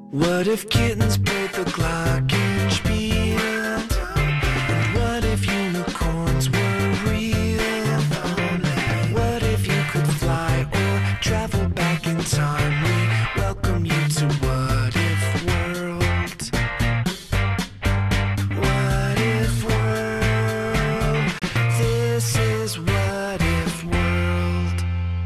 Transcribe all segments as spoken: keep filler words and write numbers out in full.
What if kittens played the glockenspiel? And what if unicorns were real? What if you could fly or travel back in time? We welcome you to What If World. What If World? This is What If World.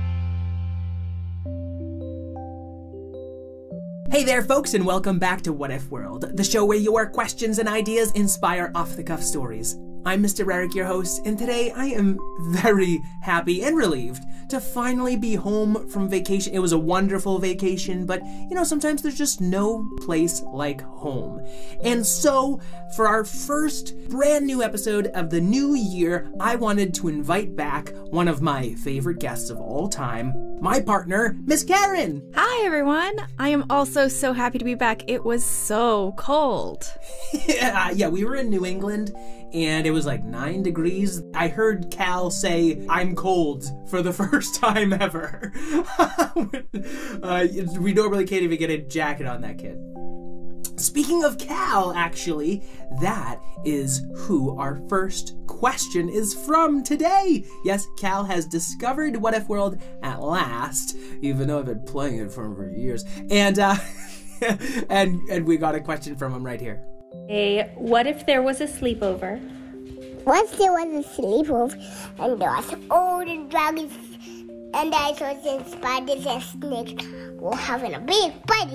Hey there, folks, and welcome back to What If World, the show where your questions and ideas inspire off-the-cuff stories. I'm Mister Eric, your host, and today I am very happy and relieved to finally be home from vacation. It was a wonderful vacation, but, you know, sometimes there's just no place like home. And so, for our first brand new episode of the new year, I wanted to invite back one of my favorite guests of all time, my partner, Miss Karen. Hi, everyone. I am also so happy to be back. It was so cold. yeah, yeah, we were in New England, and it was like nine degrees. I heard Cal say, "I'm cold," for the first time ever. uh, we normally can't even get a jacket on that kid. Speaking of Cal, actually, that is who our first question is from today. Yes, Cal has discovered What If World at last, even though I've been playing it for him for years. And, uh, and, and we got a question from him right here. Hey, what if there was a sleepover? Once there was a sleepover, and there was all the dragons and dinosaurs and spiders and snakes were having a big party.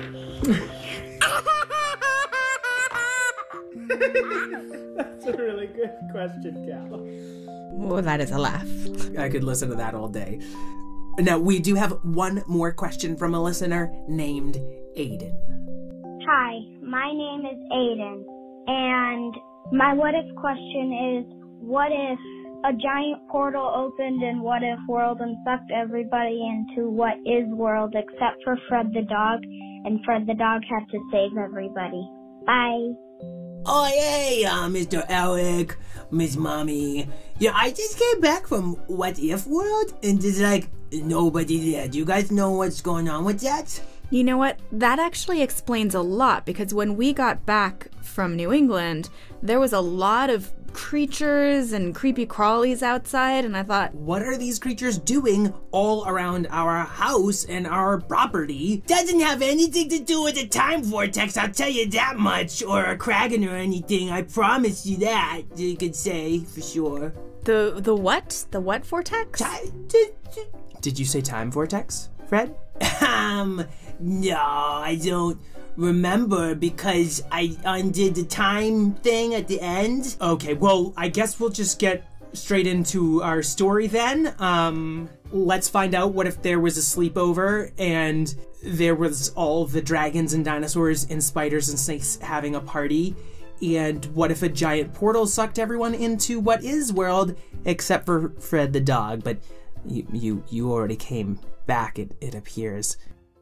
That's a really good question, Cal. Oh, that is a laugh. I could listen to that all day. Now, we do have one more question from a listener named Aiden. Hi, my name is Aiden, and my what if question is, what if a giant portal opened in What If World and sucked everybody into What Is World except for Fred the dog, and Fred the dog had to save everybody? Bye. Oh, hey, uh, Mister Eric, Miss Mommy. Yeah, I just came back from What If World, and there's like nobody there. Do you guys know what's going on with that? You know what? That actually explains a lot, because when we got back from New England, there was a lot of creatures and creepy crawlies outside, and I thought, what are these creatures doing all around our house and our property? Doesn't have anything to do with a time vortex, I'll tell you that much, or a kraken or anything. I promise you that, you could say for sure. The the what? The what vortex? Ti- did, did, did you say time vortex, Fred? um, no, I don't remember because I undid the time thing at the end. Okay, well, I guess we'll just get straight into our story then. Um, let's find out what if there was a sleepover and there was all the dragons and dinosaurs and spiders and snakes having a party. And what if a giant portal sucked everyone into What Is World except for Fred the dog? But you you, you already came back, it, it appears.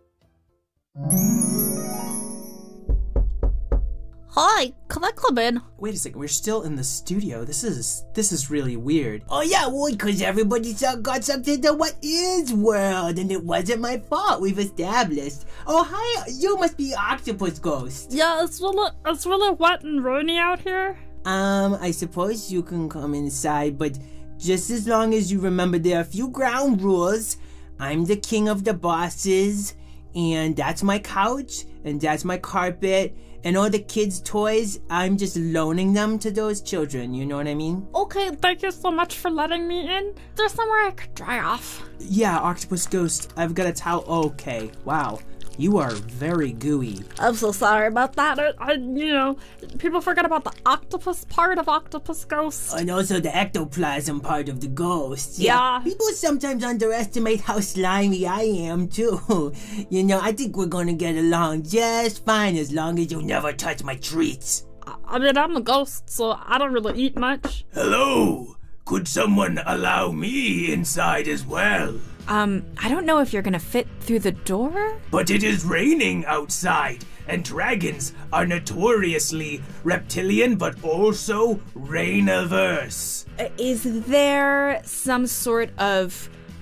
Hi, can I come in? Wait a second, we're still in the studio. This is this is really weird. Oh yeah, well, because everybody got something to What Is World, and it wasn't my fault. We've established. Oh hi, you must be Octopus Ghost. Yeah, it's really it's really wet and rainy out here. Um, I suppose you can come inside, but just as long as you remember there are a few ground rules. I'm the king of the bosses, and that's my couch, and that's my carpet, and all the kids' toys, I'm just loaning them to those children, you know what I mean? Okay, thank you so much for letting me in. There's somewhere I could dry off. Yeah, Octopus Ghost, I've got a towel. Okay, wow. You are very gooey. I'm so sorry about that. I, I, you know, people forget about the octopus part of Octopus Ghost. And also the ectoplasm part of the ghost. Yeah. People sometimes underestimate how slimy I am, too. You know, I think we're gonna get along just fine as long as you never touch my treats. I, I mean, I'm a ghost, so I don't really eat much. Hello? Could someone allow me inside as well? Um, I don't know if you're gonna fit through the door? But it is raining outside, and dragons are notoriously reptilian but also rain-averse. Uh, Is there some sort of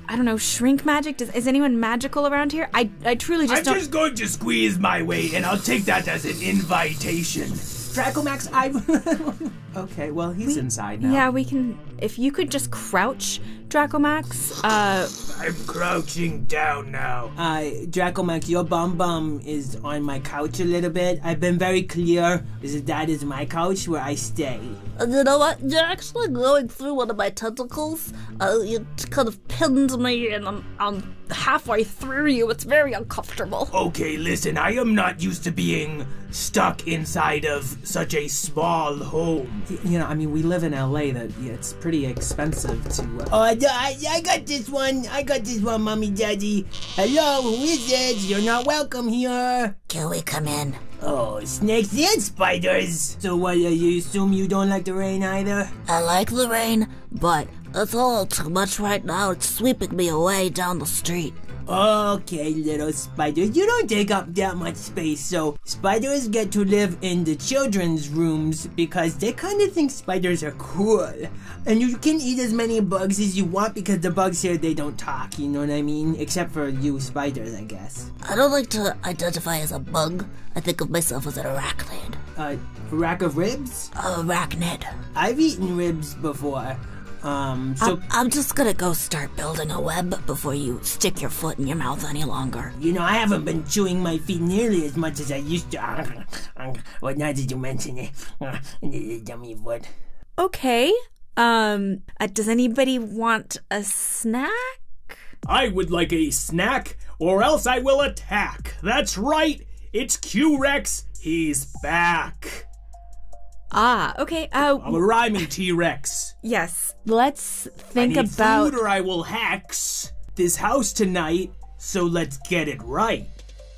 I don't know, shrink magic? Does, is anyone magical around here? I, I truly just I'm don't... just going to squeeze my way, and I'll take that as an invitation. Dracomax, I... okay, well, he's inside now. Yeah, we can... If you could just crouch, Dracomax, uh... I'm crouching down now. Uh, Dracomax, your bum bum is on my couch a little bit. I've been very clear that that is my couch where I stay. And you know what? You're actually going through one of my tentacles. Uh, you kind of pinned me, and I'm, I'm halfway through you. It's very uncomfortable. Okay, listen, I am not used to being stuck inside of such a small home. Y- You know, I mean, we live in L A. That yeah, it's pretty expensive to... Uh... Oh, I, I, I got this one. I got this one, Mommy, Daddy. Hello, who is it? You're not welcome here. Can we come in? Oh, snakes and spiders. So what, uh, you assume you don't like the rain either? I like the rain, but it's all too much right now. It's sweeping me away down the street. Okay, little spiders, you don't take up that much space, so spiders get to live in the children's rooms because they kind of think spiders are cool. And you can eat as many bugs as you want because the bugs here, they don't talk, you know what I mean? Except for you spiders, I guess. I don't like to identify as a bug. I think of myself as an arachnid. Uh, rack of ribs? Arachnid. I've eaten ribs before. Um, so... I'm, I'm just gonna go start building a web before you stick your foot in your mouth any longer. You know, I haven't been chewing my feet nearly as much as I used to. Well, now that you mention it, dummy foot. Okay. Um, uh, does anybody want a snack? I would like a snack, or else I will attack. That's right, it's Q-Rex. He's back. Ah, okay. Uh, I'm a rhyming T-Rex. yes. Let's think I need about... food or I will hex this house tonight, so let's get it right.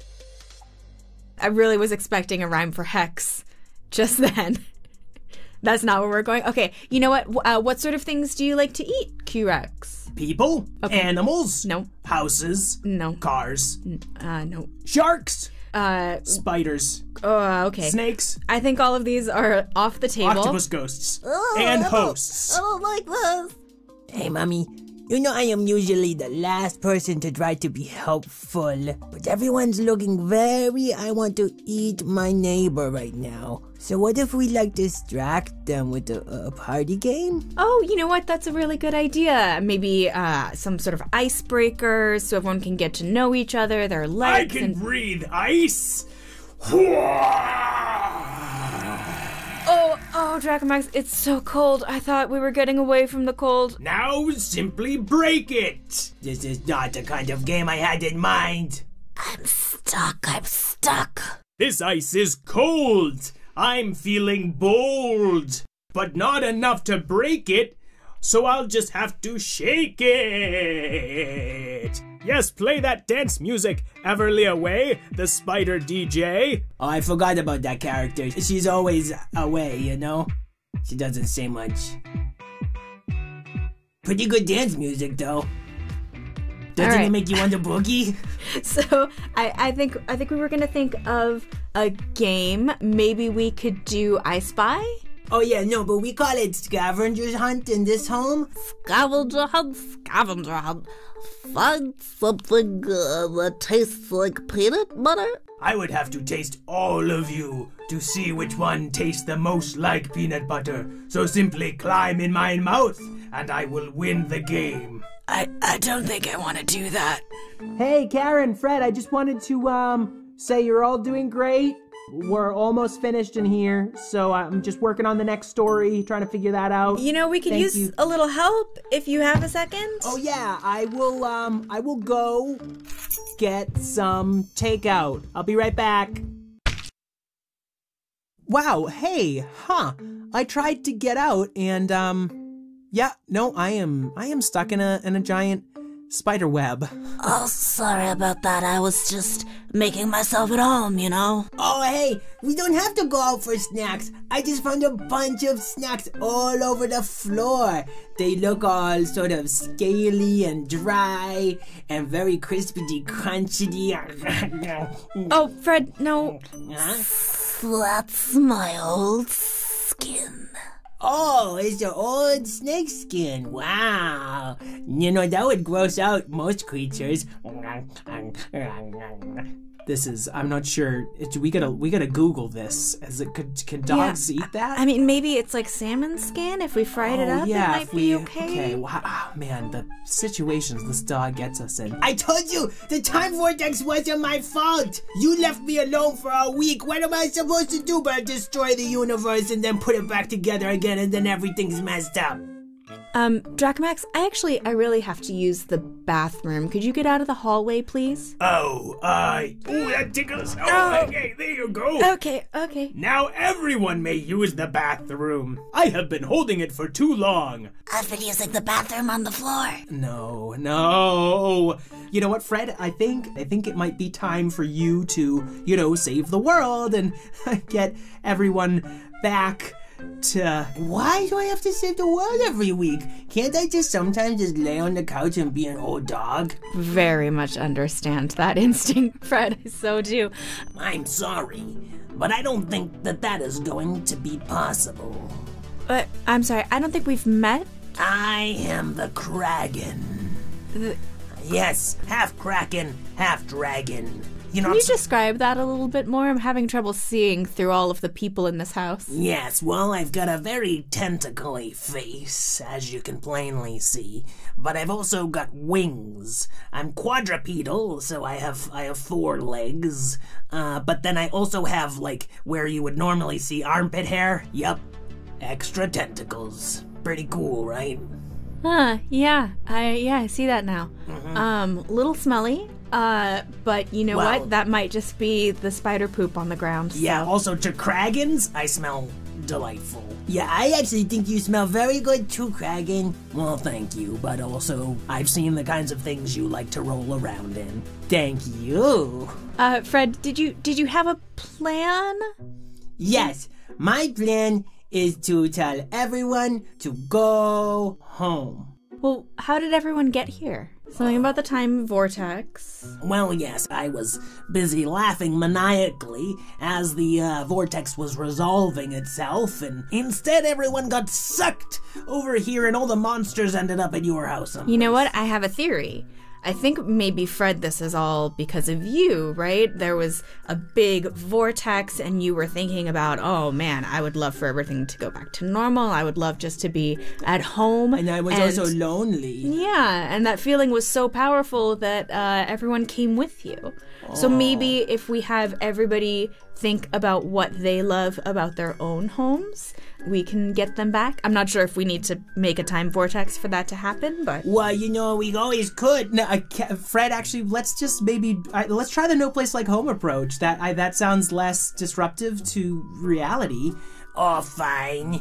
I really was expecting a rhyme for hex just then. That's not where we're going. Okay, you know what? Uh, what sort of things do you like to eat, Q-Rex? People, Okay. animals, No. houses, No. cars, Uh, no. sharks, Uh, spiders, oh, okay. snakes, I think all of these are off the table. octopus ghosts, Oh, and I don't- hosts. I don't like this. Hey, Mommy. You know I am usually the last person to try to be helpful, but everyone's looking very I want to eat my neighbor right now. So what if we like distract them with a, a party game? Oh, you know what? That's a really good idea. Maybe uh, some sort of icebreakers so everyone can get to know each other, their I legs. can and... breathe ice. Oh, oh, Dracomax, it's so cold. I thought we were getting away from the cold. Now simply break it. This is not the kind of game I had in mind. I'm stuck. I'm stuck. This ice is cold. I'm feeling bold, but not enough to break it, so I'll just have to shake it. Yes, play that dance music, Everly Away, the spider D J. Oh, I forgot about that character. She's always away, you know? She doesn't say much. Pretty good dance music, though. Doesn't All right. it make you want to boogie? So I, I think I think we were gonna think of a game. Maybe we could do I Spy. Oh yeah, no, but we call it Scavenger's Hunt in this home. Scavenger hunt, scavenger hunt. Find something uh, that tastes like peanut butter. I would have to taste all of you to see which one tastes the most like peanut butter. So simply climb in my mouth, and I will win the game. I, I don't think I want to do that. Hey, Karen, Fred, I just wanted to um say you're all doing great. We're almost finished in here, so I'm just working on the next story, trying to figure that out. You know, we could Thank use you. a little help if you have a second. Oh yeah, I will um I will go get some takeout. I'll be right back. Wow, hey, huh. I tried to get out and um yeah, no, I am I am stuck in a in a giant spider web. Oh, sorry about that. I was just making myself at home, you know? Oh, hey, we don't have to go out for snacks. I just found a bunch of snacks all over the floor. They look all sort of scaly and dry and very crispy, crunchy. Oh, Fred, no. Huh? That's my old skin. Oh, it's an old snake skin. Wow. You know, that would gross out most creatures. This is, I'm not sure. It, we gotta we gotta Google this. As it could, can dogs Yeah, eat that? I mean, maybe it's like salmon skin. If we fried it Oh, up, yeah, it might if be we, okay. Okay, wow, oh, man, the situations this dog gets us in. I told you, the time vortex wasn't my fault. You left me alone for a week. What am I supposed to do but destroy the universe and then put it back together again and then everything's messed up? Um, Dracmax, I actually, I really have to use the bathroom. Could you get out of the hallway, please? Oh, uh, ooh, that tickles. Oh, okay, there you go. Okay, okay. Now everyone may use the bathroom. I have been holding it for too long. I've been using the bathroom on the floor. No, no. You know what, Fred? I think I think it might be time for you to, you know, save the world and get everyone back to... Why do I have to save the world every week? Can't I just sometimes just lay on the couch and be an old dog? Very much understand that instinct, Fred. I so do. I'm sorry, but I don't think that that is going to be possible. But, I'm sorry, I don't think we've met. I am the Kraken. The- Yes, half Kraken, half dragon. You know, Can you describe that a little bit more? I'm having trouble seeing through all of the people in this house. Yes, well, I've got a very tentacly face, as you can plainly see, but I've also got wings. I'm quadrupedal, so I have I have four legs, uh, but then I also have, like, where you would normally see armpit hair, yup, extra tentacles. Pretty cool, right? Huh, yeah, I yeah, I see that now. Mm-hmm. Um, little smelly, uh, but you know Well- what? That might just be the spider poop on the ground. Yeah, so. also to Kragans, I smell delightful. Yeah, I actually think you smell very good too, Kragan. Well, thank you, but also, I've seen the kinds of things you like to roll around in. Thank you. Uh, Fred, did you did you have a plan? Yes, my plan is to tell everyone to go home. Well, how did everyone get here? Something about the time vortex. Well, yes, I was busy laughing maniacally as the uh, vortex was resolving itself, and instead everyone got sucked over here and all the monsters ended up at your house. Someplace. You know what? I have a theory. I think maybe, Fred, this is all because of you, right? There was a big vortex and you were thinking about, oh man, I would love for everything to go back to normal. I would love just to be at home. And I was and, also lonely. Yeah, and that feeling was so powerful that uh, everyone came with you. So maybe if we have everybody think about what they love about their own homes, we can get them back. I'm not sure if we need to make a time vortex for that to happen, but... Well, you know, we always could. No, I can't, Fred, actually, let's just maybe... I, let's try the No Place Like Home approach. That I, that sounds less disruptive to reality. Oh, fine.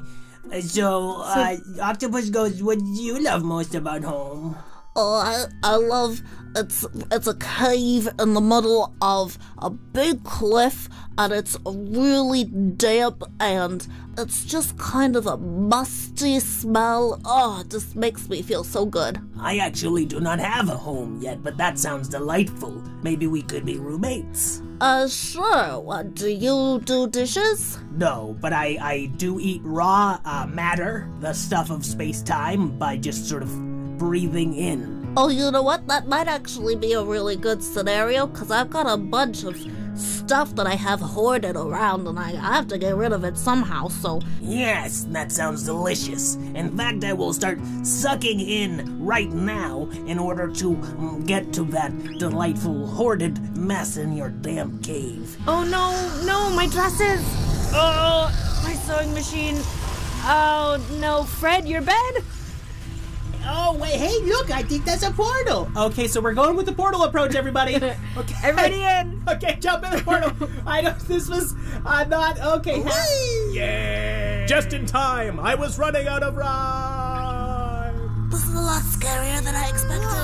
So, uh, Octopus goes, what do you love most about home? Oh, I, I love it's it's a cave in the middle of a big cliff, and it's really damp, and it's just kind of a musty smell. Oh, it just makes me feel so good. I actually do not have a home yet, but that sounds delightful. Maybe we could be roommates. Uh, sure. What, do you do dishes? No, but I, I do eat raw uh, matter, the stuff of space-time, by just sort of breathing in. Oh, you know what? That might actually be a really good scenario, because I've got a bunch of stuff that I have hoarded around, and I have to get rid of it somehow, so... Yes, that sounds delicious. In fact, I will start sucking in right now in order to um, get to that delightful hoarded mess in your damn cave. Oh no, no, my dresses! Oh, my sewing machine. Oh no, Fred, your bed? Oh, wait, hey, look, I think that's a portal. Okay, so we're going with the portal approach, everybody. Okay. Everybody in. Okay, jump in the portal. I know this was uh, not, okay. Yay! Just in time. I was running out of rhyme. This is a lot scarier than I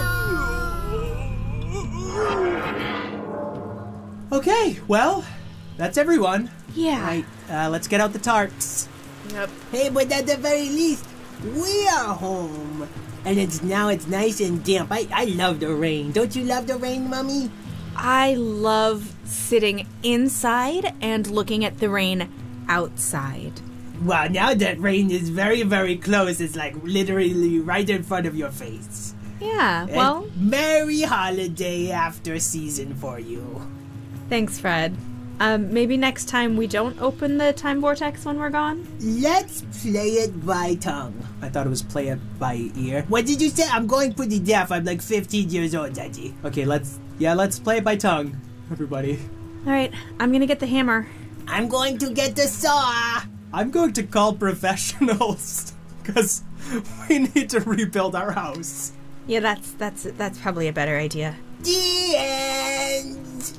expected. Okay, well, that's everyone. Yeah. Right, uh, let's get out the tarts. Yep. Hey, but at the very least, we are home. And it's now it's nice and damp. I, I love the rain. Don't you love the rain, Mommy? I love sitting inside and looking at the rain outside. Wow, now that rain is very, very close. It's like literally right in front of your face. Yeah, And well, merry holiday after season for you. thanks, Fred. Um, maybe next time we don't open the time vortex when we're gone? Let's play it by tongue. I thought it was play it by ear. What did you say? I'm going pretty deaf. I'm like fifteen years old, Daddy. Okay, let's, yeah, let's play it by tongue, everybody. All right, I'm gonna get the hammer. I'm going to get the saw. I'm going to call professionals because we need to rebuild our house. Yeah, that's that's that's probably a better idea. The end.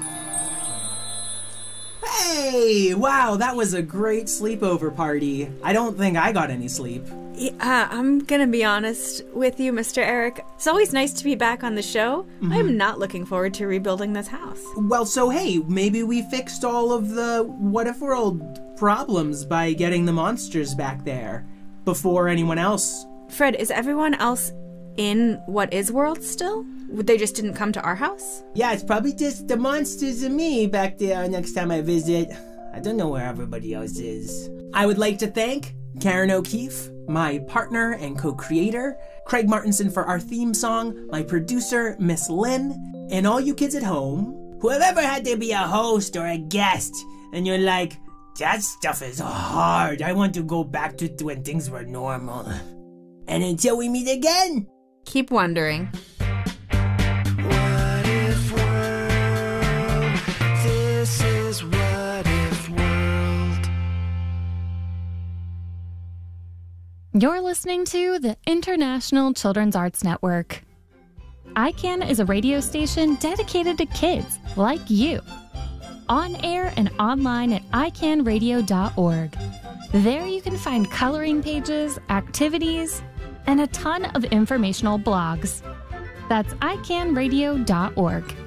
Hey, wow, that was a great sleepover party. I don't think I got any sleep. Yeah, I'm gonna be honest with you, Mister Eric. It's always nice to be back on the show. Mm-hmm. I'm not looking forward to rebuilding this house. Well, so hey, maybe we fixed all of the What If World problems by getting the monsters back there before anyone else. Fred, is everyone else in What Is World still? They just didn't come to our house? Yeah, it's probably just the monsters and me back there next time I visit. I don't know where everybody else is. I would like to thank Karen O'Keefe, my partner and co-creator, Craig Martinson for our theme song, my producer, Miss Lynn, and all you kids at home who have ever had to be a host or a guest, and you're like, that stuff is hard. I want to go back to when things were normal. And until we meet again, keep wondering. What if world? This is What If World. You're listening to the International Children's Arts Network. I CAN is a radio station dedicated to kids like you. On air and online at i can radio dot org. There you can find coloring pages, activities, and a ton of informational blogs. That's i can radio dot org.